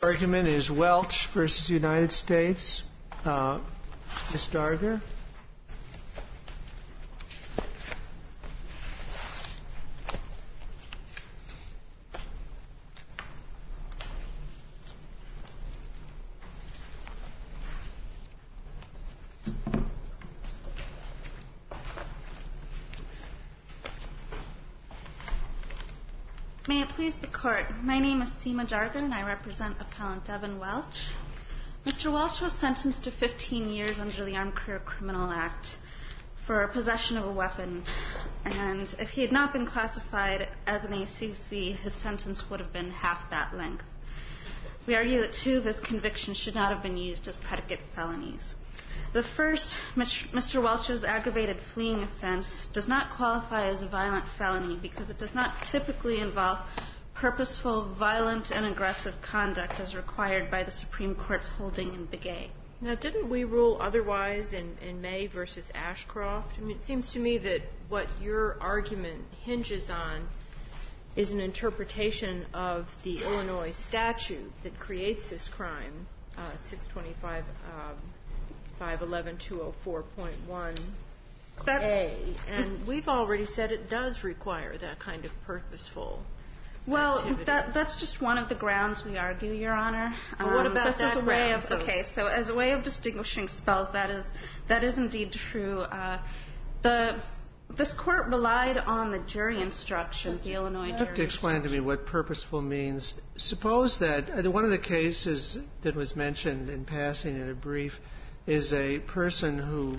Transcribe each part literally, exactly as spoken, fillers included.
Argument is Welch versus United States. Uh, Miz Darger. May it please the Court, my name is Seema Dargar and I represent Appellant Evan Welch. Mister Welch was sentenced to fifteen years under the Armed Career Criminal Act for possession of a weapon, and if he had not been classified as an A C C, his sentence would have been half that length. We argue that two of his convictions should not have been used as predicate felonies. The first, Mister Welch's aggravated fleeing offense, does not qualify as a violent felony because it does not typically involve purposeful, violent, and aggressive conduct as required by the Supreme Court's holding in Begay. Now, didn't we rule otherwise in, in May versus Ashcroft? I mean, it seems to me that what your argument hinges on is an interpretation of the Illinois statute that creates this crime, uh, six twenty-five, um, five eleven two oh four point one A, and we've already said it does require that kind of purposeful Well, activity. that, that's just one of the grounds we argue, Your Honor. Well, what Um, about this that is a way ground? of So- okay. So, as a way of distinguishing spells, that is that is indeed true. Uh, the this court relied on the jury instructions, the Illinois You jury have to explain to me what purposeful means. Suppose that uh, one of the cases that was mentioned in passing in a brief is a person who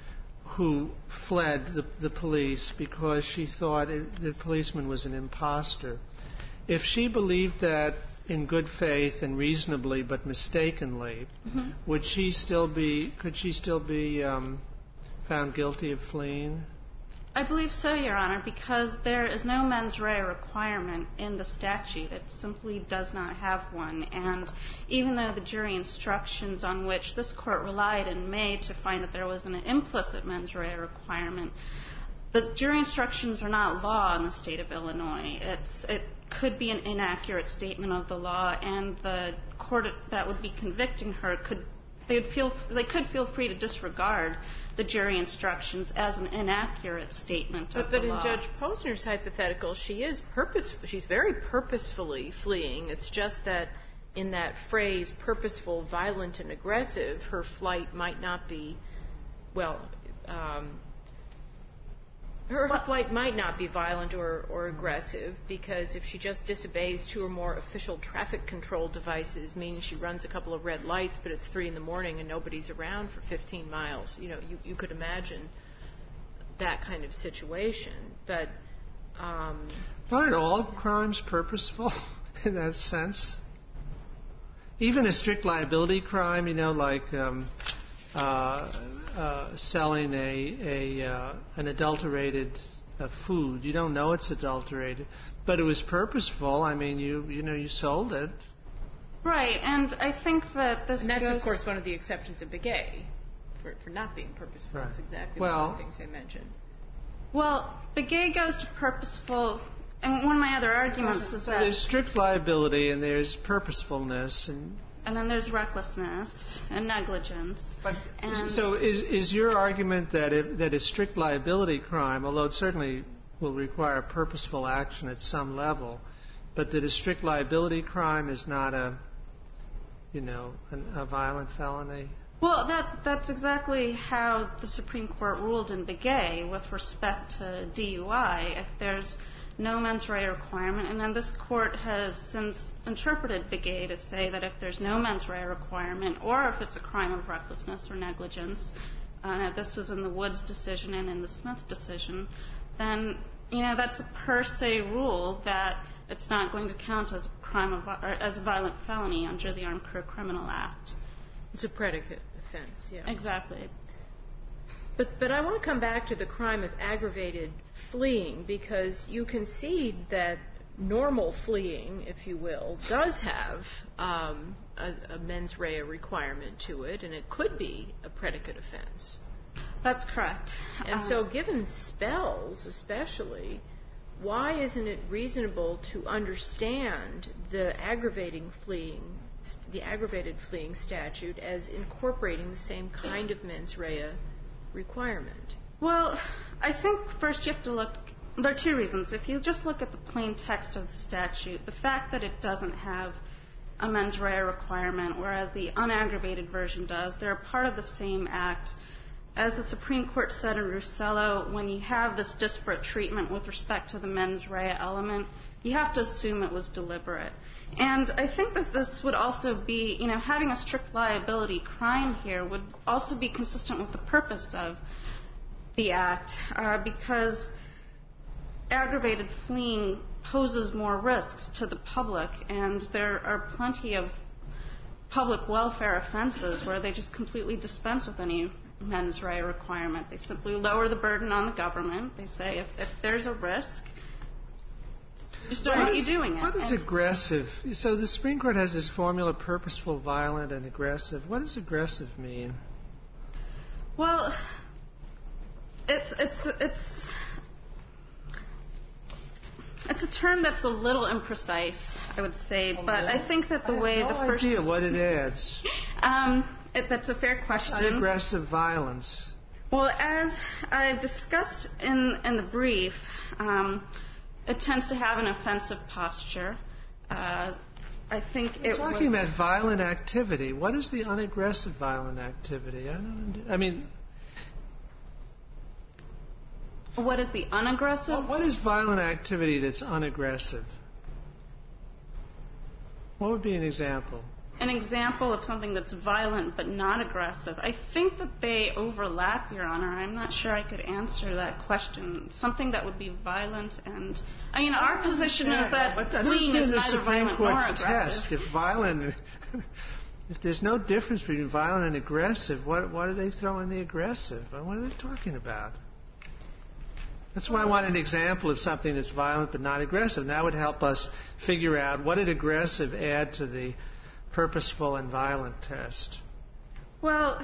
who fled the, the police because she thought it, the policeman was an imposter. If she believed that in good faith and reasonably but mistakenly, mm-hmm. would she still be? Could she still be um, found guilty of fleeing? I believe so, Your Honor, because there is no mens rea requirement in the statute. It simply does not have one. And even though the jury instructions on which this court relied in May to find that there was an implicit mens rea requirement, the jury instructions are not law in the state of Illinois. It's, it could be an inaccurate statement of the law, and the court that would be convicting her could they would feel they could feel free to disregard the jury instructions as an inaccurate statement but, of but the law. But in Judge Posner's hypothetical, she is purpose. She's very purposefully fleeing. It's just that in that phrase, purposeful, violent, and aggressive, her flight might not be, well, um, her, her flight might not be violent or, or aggressive, because if she just disobeys two or more official traffic control devices, meaning she runs a couple of red lights, but it's three in the morning and nobody's around for fifteen miles, you know, you, you could imagine that kind of situation. But um, aren't all crimes purposeful in that sense? Even a strict liability crime, you know, like um, uh, uh, selling a, a uh, an adulterated uh, food. You don't know it's adulterated, but it was purposeful. I mean, you you know, you sold it. Right, and I think that this and that's, goes... of course, one of the exceptions of Begay for, for not being purposeful. Right. That's exactly well, one of the things I mentioned. Well, Begay goes to purposeful... And one of my other arguments is so that... there's strict liability and there's purposefulness and... And then there's recklessness and negligence. But, and so is is your argument that if, that a strict liability crime, although it certainly will require purposeful action at some level, but that a strict liability crime is not a, you know, an, a violent felony? Well, that that's exactly how the Supreme Court ruled in Begay with respect to D U I. If there's no mens rea requirement, and then this court has since interpreted Begay to say that if there's no mens rea requirement, or if it's a crime of recklessness or negligence, uh, this was in the Woods decision and in the Smith decision, then, you know, that's a per se rule that it's not going to count as a crime of, or as a violent felony under the Armed Career Criminal Act. It's a predicate offense, yeah. Exactly. But but I want to come back to the crime of aggravated fleeing, because you concede that normal fleeing, if you will, does have um, a, a mens rea requirement to it, and it could be a predicate offense. That's correct. And um, so given spells especially, why isn't it reasonable to understand the aggravating fleeing the aggravated fleeing statute as incorporating the same kind of mens rea requirement? Well, I think first you have to look, there are two reasons. If you just look at the plain text of the statute, the fact that it doesn't have a mens rea requirement, whereas the unaggravated version does, they're a part of the same act. As the Supreme Court said in Russello, when you have this disparate treatment with respect to the mens rea element, you have to assume it was deliberate. And I think that this would also be, you know, having a strict liability crime here would also be consistent with the purpose of the act, uh, because aggravated fleeing poses more risks to the public, and there are plenty of public welfare offenses where they just completely dispense with any mens rea requirement. They simply lower the burden on the government. They say if, if there's a risk, just don't want you doing it. What is and aggressive? So the Supreme Court has this formula, purposeful, violent, and aggressive. What does aggressive mean? Well, it's it's it's it's a term that's a little imprecise, I would say, Oh, but really? I think that the I way have no the first idea what it adds. um, it, that's a fair question. Aggressive violence. Well, as I've discussed in in the brief, um, it tends to have an offensive posture. Uh, I think We're it talking was, about violent activity. What is the unaggressive violent activity? I don't. I mean, what is the unaggressive? what, what is violent activity that's unaggressive? What would be an example? An example of something that's violent but not aggressive. I think that they overlap, Your Honor. I'm not sure I could answer that question. Something that would be violent and, I mean, our position is that But I fleeing is understand the neither Supreme violent nor Court's aggressive. test. If violent, if there's no difference between violent and aggressive, what why do they throw in the aggressive? What are they talking about? That's why I want an example of something that's violent but not aggressive. That would help us figure out what did aggressive add to the purposeful and violent test. Well,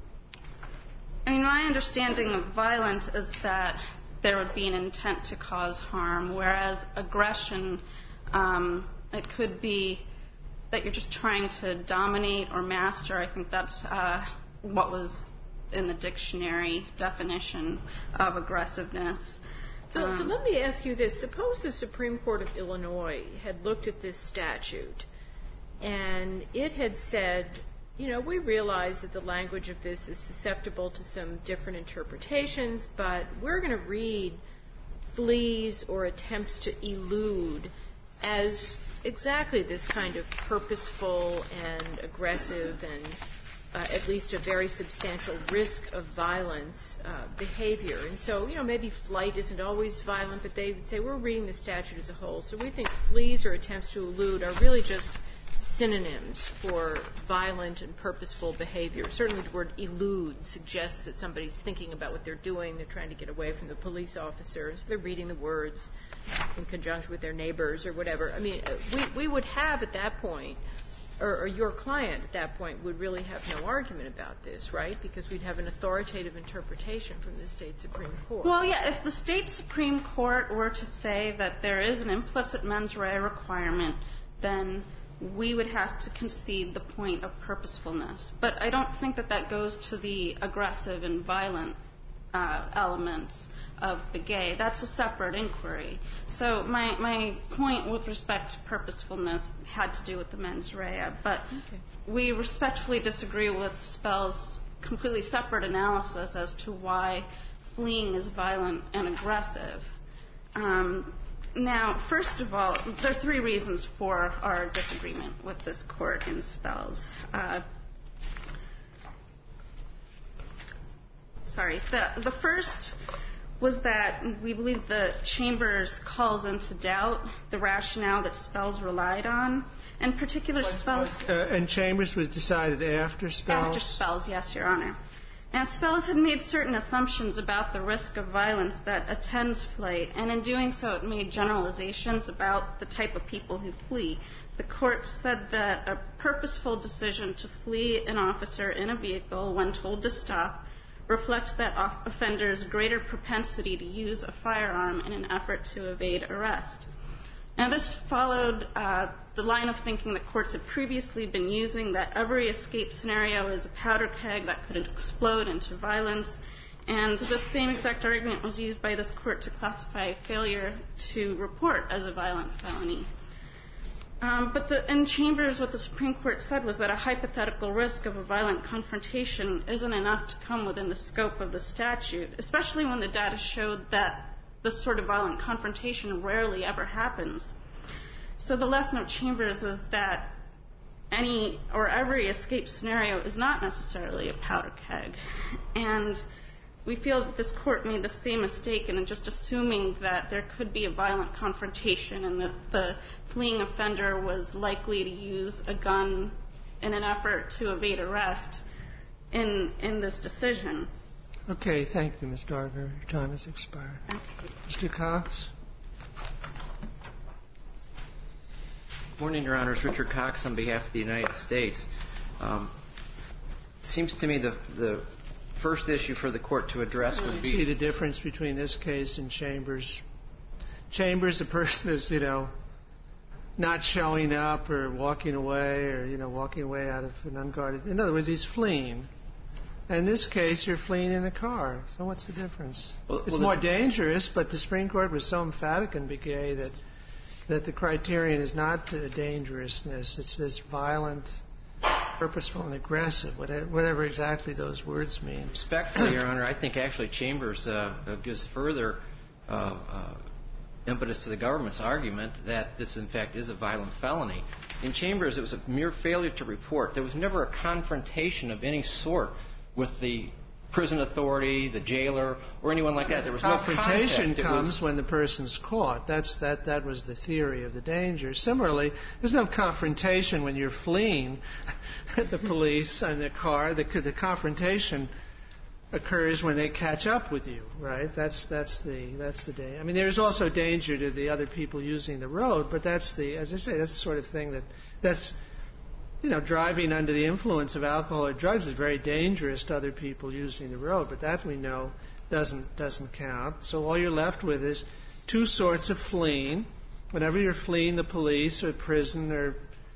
I mean, my understanding of violent is that there would be an intent to cause harm, whereas aggression, um, it could be that you're just trying to dominate or master. I think that's uh, what was in the dictionary definition of aggressiveness. So, Um, so let me ask you this. Suppose the Supreme Court of Illinois had looked at this statute and it had said, you know, we realize that the language of this is susceptible to some different interpretations, but we're going to read flees or attempts to elude as exactly this kind of purposeful and aggressive and uh, at least a very substantial risk of violence uh, behavior. And so, you know, maybe flight isn't always violent, but they would say we're reading the statute as a whole. So we think flees or attempts to elude are really just synonyms for violent and purposeful behavior. Certainly the word elude suggests that somebody's thinking about what they're doing. They're trying to get away from the police officer. So they're reading the words in conjunction with their neighbors or whatever. I mean, we, we would have at that point, or, or your client at that point would really have no argument about this, right? Because we'd have an authoritative interpretation from the state Supreme Court. Well, yeah, if the state Supreme Court were to say that there is an implicit mens rea requirement, then we would have to concede the point of purposefulness. But I don't think that that goes to the aggressive and violent uh, elements of Begay. That's a separate inquiry. So my, my point with respect to purposefulness had to do with the mens rea. But Okay. we respectfully disagree with Spell's completely separate analysis as to why fleeing is violent and aggressive. Um, Now, first of all, there are three reasons for our disagreement with this court in Spells. Uh, sorry. The, the first was that we believe the Chambers calls into doubt the rationale that Spells relied on. In particular, Spells... Uh, and Chambers was decided after Spells? After Spells, yes, Your Honor. Now, Spells had made certain assumptions about the risk of violence that attends flight, and in doing so, it made generalizations about the type of people who flee. The court said that a purposeful decision to flee an officer in a vehicle when told to stop reflects that offender's greater propensity to use a firearm in an effort to evade arrest. Now, this followed uh, the line of thinking that courts had previously been using, that every escape scenario is a powder keg that could explode into violence. And the same exact argument was used by this court to classify failure to report as a violent felony. Um, but the, in Chambers, what the Supreme Court said was that a hypothetical risk of a violent confrontation isn't enough to come within the scope of the statute, especially when the data showed that this sort of violent confrontation rarely ever happens. So the lesson of Chambers is that any or every escape scenario is not necessarily a powder keg. And we feel that this court made the same mistake in just assuming that there could be a violent confrontation and that the fleeing offender was likely to use a gun in an effort to evade arrest in, in this decision. Okay, thank you, Miz Darger. Your time has expired. Okay. Mister Cox? Good morning, Your Honors. Richard Cox on behalf of the United States. Um, it seems to me the, the first issue for the court to address would be... See the difference between this case and Chambers? Chambers, the person is, you know, not showing up or walking away or, you know, walking away out of an unguarded... In other words, he's fleeing. In this case, you're fleeing in a car. So what's the difference? Well, it's well, more the, dangerous, but the Supreme Court was so emphatic in Begay that that the criterion is not uh, dangerousness. It's this violent, purposeful, and aggressive, whatever, whatever exactly those words mean. Respectfully, Your Honor, I think actually Chambers uh, gives further uh, uh, impetus to the government's argument that this, in fact, is a violent felony. In Chambers, it was a mere failure to report. There was never a confrontation of any sort with the prison authority, the jailer, or anyone like that. There was no confrontation contact. comes was... when the person's caught. That's that. That was the theory of the danger. Similarly, there's no confrontation when you're fleeing the police and the car. The, the confrontation occurs when they catch up with you, right? That's that's the that's the day. I mean, there's also danger to the other people using the road, but that's the, as I say, that's the sort of thing that that's. You know, driving under the influence of alcohol or drugs is very dangerous to other people using the road, but that we know doesn't doesn't count. So all you're left with is two sorts of fleeing. Whenever you're fleeing the police or prison or,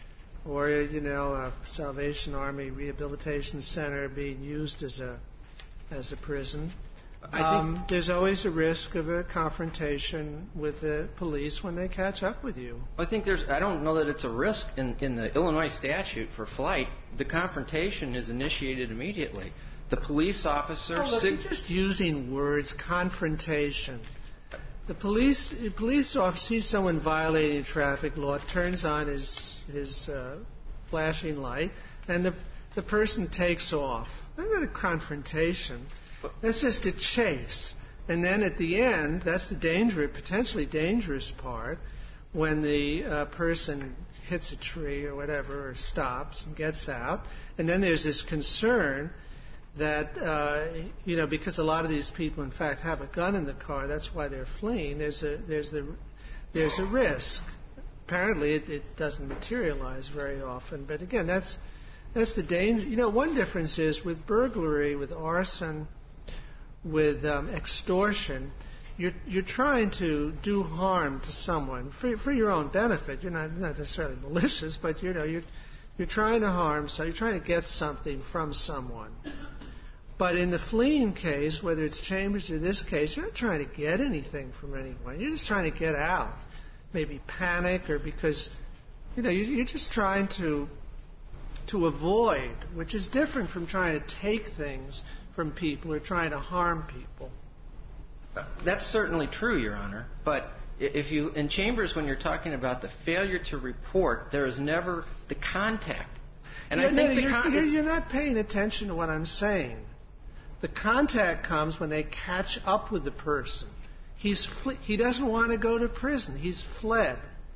or you know, a Salvation Army rehabilitation center being used as a as a prison, um, there's always a risk of a confrontation with the police when they catch up with you. I think there's. I don't know that it's a risk in, in the Illinois statute for flight. The confrontation is initiated immediately. The police officer. Oh, look, sig- you're just using words. Confrontation. The police the police officer sees someone violating traffic law, turns on his his uh, flashing light, and the the person takes off. That's not a confrontation. That's just a chase. And then at the end, that's the danger, potentially dangerous part, when the uh, person hits a tree or whatever, or stops and gets out. And then there's this concern that, uh, you know, because a lot of these people, in fact, have a gun in the car, that's why they're fleeing, there's a, there's the, there's a risk. Apparently it, it doesn't materialize very often. But again, that's, that's the danger. You know, one difference is with burglary, with arson, with um, extortion, you're, you're trying to do harm to someone for, for your own benefit. You're not, not necessarily malicious, but you know you're you're trying to harm. So you're trying to get something from someone. But in the fleeing case, whether it's Chambers or this case, you're not trying to get anything from anyone. You're just trying to get out. Maybe panic, or because you know you're just trying to to avoid, which is different from trying to take things from people or trying to harm people. That's certainly true, Your Honor. But if you, in Chambers, when you're talking about the failure to report, there is never the contact. And no, I think no, the you're, con- you're, you're not paying attention to what I'm saying. The contact comes when they catch up with the person. He's fle- he doesn't want to go to prison. He's fled.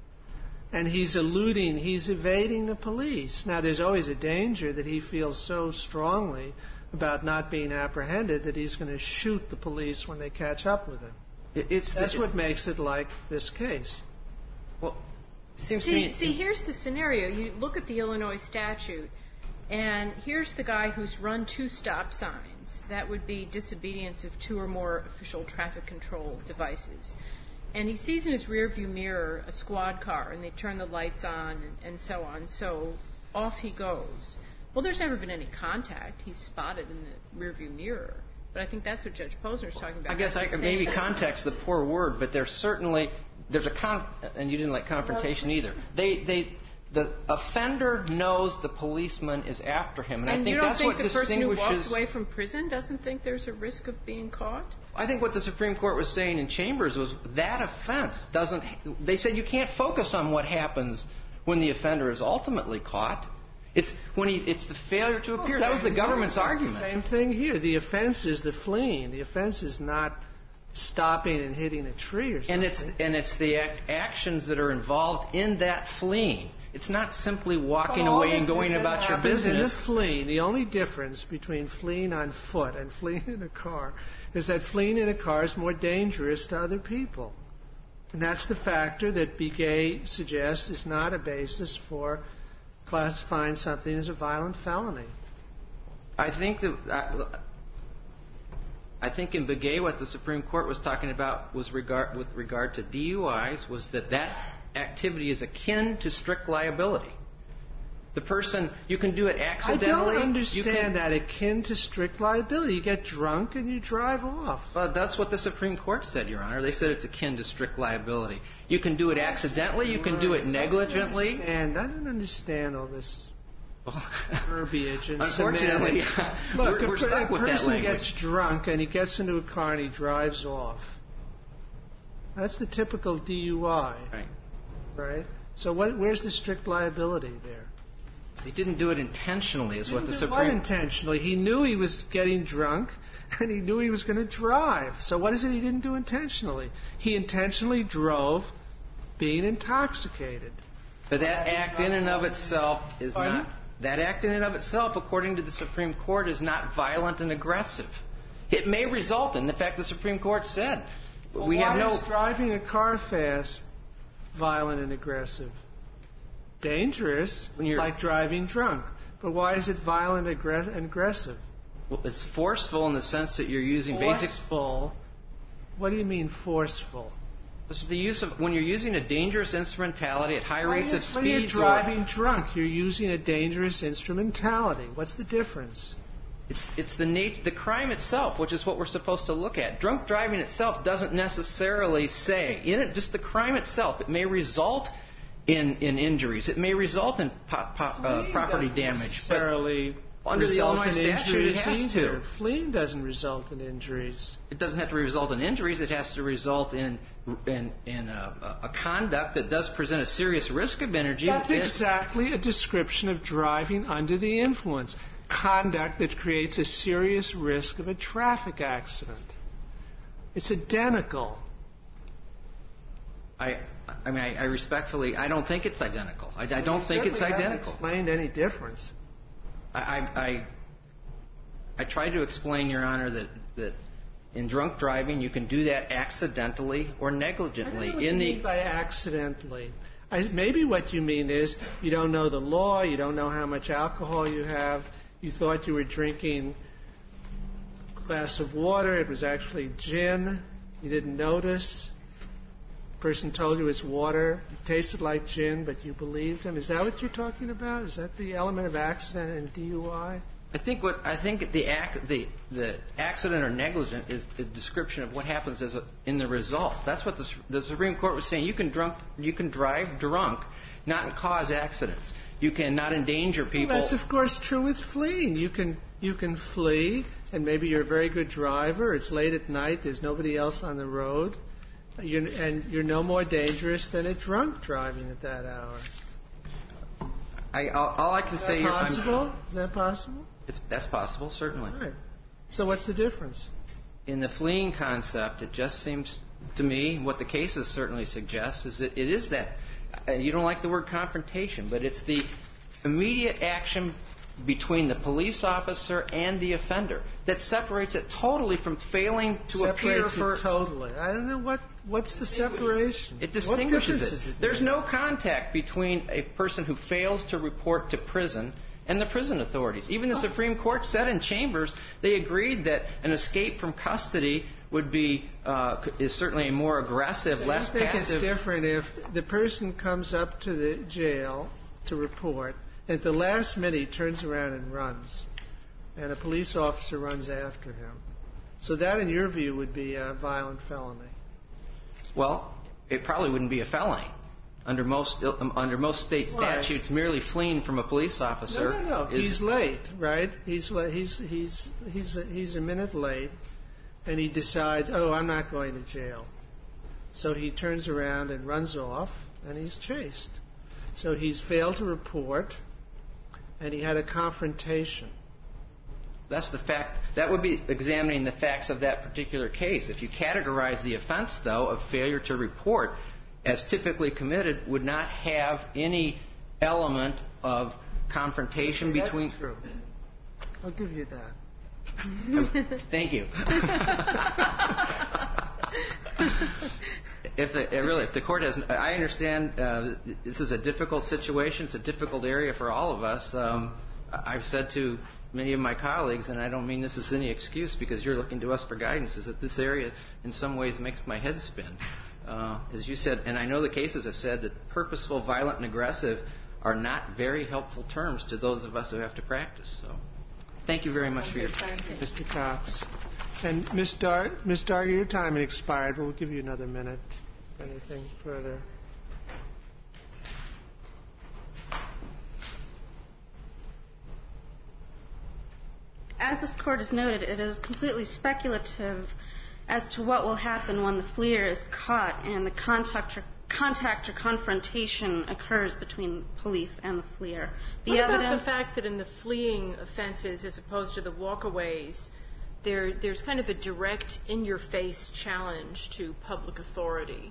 And he's eluding, he's evading the police. Now, there's always a danger that he feels so strongly about not being apprehended that he's going to shoot the police when they catch up with him. It's That's the, what makes it like this case. Well, it seems see, to me... See, here's the scenario. You look at the Illinois statute, and here's the guy who's run two stop signs. That would be disobedience of two or more official traffic control devices. and he sees in his rearview mirror a squad car, and they turn the lights on and, and so on. So off he goes. Well, there's never been any contact. He's spotted in the rearview mirror. But I think that's what Judge Posner is talking about. I guess I, maybe context the poor word, but there's certainly there's a con, and you didn't like confrontation either. They they the offender knows the policeman is after him, and, and I think you don't that's think what the distinguishes. person who walks away from prison doesn't think there's a risk of being caught? I think what the Supreme Court was saying in Chambers was that offense doesn't. They said you can't focus on what happens when the offender is ultimately caught. It's when he. It's the failure to appear. Well, that was the government's argument. Same thing here. The offense is the fleeing. The offense is not stopping and hitting a tree or something. And it's and it's the ac- actions that are involved in that fleeing. It's not simply walking All away that- and going that about your happens business. In the fleeing, the only difference between fleeing on foot and fleeing in a car is that fleeing in a car is more dangerous to other people. And that's the factor that Begay suggests is not a basis for classifying something as a violent felony. I think that I, I think in Begay what the Supreme Court was talking about was regard with regard to D U Is was that that activity is akin to strict liability. The person, you can do it accidentally. I don't understand can, that akin to strict liability. You get drunk and you drive off. Well, that's what the Supreme Court said, Your Honor. They said it's akin to strict liability. You can do it accidentally. You can do it negligently. And I don't understand all this verbiage and unfortunately, Look, we're, we're a, stuck a with that person language. gets drunk and he gets into a car and he drives off. That's the typical D U I. Right. Right? So what, where's the strict liability there? He didn't do it intentionally, is what the Supreme... What intentionally? He knew he was getting drunk, and he knew he was going to drive. So what is it he didn't do intentionally? He intentionally drove being intoxicated. But that act in and of itself is Pardon? not... That act in and of itself, according to the Supreme Court, is not violent and aggressive. It may result in... The fact the Supreme Court said... Well, we why have no... is driving a car fast violent and aggressive? Dangerous, like driving drunk. But why is it violent and aggressive? Well, it's forceful in the sense that you're using basic... Forceful? What do you mean forceful? This is the use of... When you're using a dangerous instrumentality at high rates of speed... When you're driving or, drunk, you're using a dangerous instrumentality. What's the difference? It's, it's the nat- the crime itself, which is what we're supposed to look at. Drunk driving itself doesn't necessarily say... In it, just the crime itself, it may result... In, in injuries. It may result in po- po- uh, property damage. But under the Illinois statute, it has to. Fleeing doesn't result in injuries. It doesn't have to result in injuries. It has to result in in, in a, a conduct that does present a serious risk of injury. That's exactly a description of driving under the influence. Conduct that creates a serious risk of a traffic accident. It's identical. I... I mean, I, I respectfully, I don't think it's identical. I, I don't you think it's identical. Haven't explained any difference. I, I, I, I tried to explain, Your Honor, that, that in drunk driving you can do that accidentally or negligently. I don't know what in you the mean by accidentally. I, maybe what you mean is you don't know the law, you don't know how much alcohol you have, you thought you were drinking a glass of water, it was actually gin, you didn't notice. Person told you it's water, it tasted like gin, but you believed him. Is that what you're talking about? Is that the element of accident and D U I? I think what I think the ac- the the accident or negligent is the description of what happens as a, in the result. That's what the, the Supreme Court was saying. You can drunk, you can drive drunk, not cause accidents. You can not endanger people. Well, that's of course true with fleeing. You can you can flee, and maybe you're a very good driver. It's late at night. There's nobody else on the road. You're, and you're no more dangerous than a drunk driving at that hour. I, all, all I can Is that say... possible? Is that possible? It's, that's possible, certainly. Right. So what's the difference? In the fleeing concept, it just seems to me, what the cases certainly suggest, is that it is that... Uh, you don't like the word confrontation, but it's the immediate action between the police officer and the offender that separates it totally from failing to separates appear for... It totally. I don't know what... What's the separation? It distinguishes it. it. There's no contact between a person who fails to report to prison and the prison authorities. Even the Supreme Court said in Chambers they agreed that an escape from custody would be uh, is certainly a more aggressive, so less I think passive. It's different if the person comes up to the jail to report, and at the last minute he turns around and runs, and a police officer runs after him. So that, in your view, would be a violent felony. Well, it probably wouldn't be a felony. Under most um, under most state Why? statutes, merely fleeing from a police officer. No, no, no. Is, he's late, right? He's la- he's he's he's a, he's a minute late, and he decides, oh, I'm not going to jail. So he turns around and runs off, and he's chased. So he's failed to report, and he had a confrontation. That's the fact. That would be examining the facts of that particular case. If you categorize the offense, though, of failure to report as typically committed, would not have any element of confrontation That's between. True. I'll give you that. Thank you. If the really, if the court has, I understand uh, this is a difficult situation. It's a difficult area for all of us. Um, I've said to many of my colleagues, and I don't mean this as any excuse because you're looking to us for guidance, is that this area in some ways makes my head spin. Uh, as you said, and I know the cases have said that purposeful, violent, and aggressive are not very helpful terms to those of us who have to practice. So, thank you very much for your time. Mister Cox. And Miz Dar- Miz Darger, your time has expired, but we'll give you another minute. Anything further? As this court has noted, it is completely speculative as to what will happen when the fleer is caught and the contact or, contact or confrontation occurs between police and the fleer. The what evidence about the fact that in the fleeing offenses, as opposed to the walkaways, there there's kind of a direct, in-your-face challenge to public authority?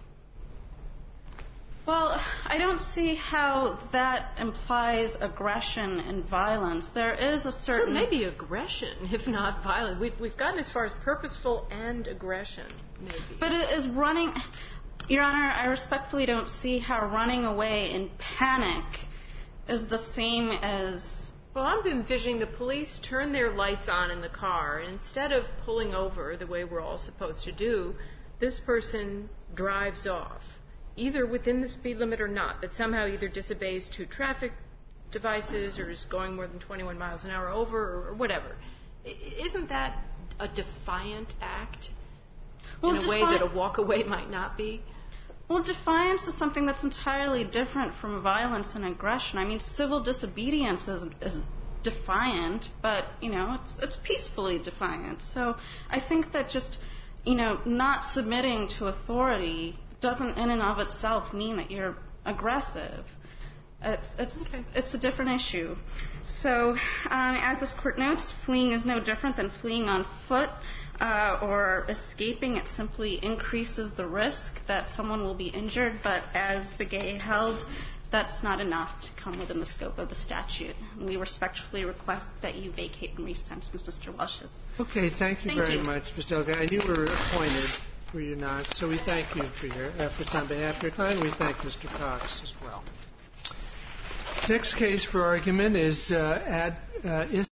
Well, I don't see how that implies aggression and violence. There is a certain... Sure, maybe aggression, if not violent. We've, we've gotten as far as purposeful and aggression, maybe. But it is running... Your Honor, I respectfully don't see how running away in panic is the same as... Well, I'm envisioning the police turn their lights on in the car, and instead of pulling over the way we're all supposed to do, this person drives off, either within the speed limit or not, but somehow either disobeys two traffic devices or is going more than twenty-one miles an hour over or, or whatever. I, isn't that a defiant act well, in a defi- way that a walk-away might not be? Well, defiance is something that's entirely different from violence and aggression. I mean, civil disobedience is, is defiant, but, you know, it's, it's peacefully defiant. So I think that just, you know, not submitting to authority doesn't in and of itself mean that you're aggressive. It's it's okay. It's a different issue. So, um, as this court notes, fleeing is no different than fleeing on foot uh, or escaping. It simply increases the risk that someone will be injured. But as Begay held, that's not enough to come within the scope of the statute. And we respectfully request that you vacate and resentence Mister Welch's. Okay, thank you thank very you. much, Mister Elgin. And you were appointed. Were you not? So we thank you for your efforts on behalf of your client. We thank Mister Cox as well. Next case for argument is uh, ad, uh,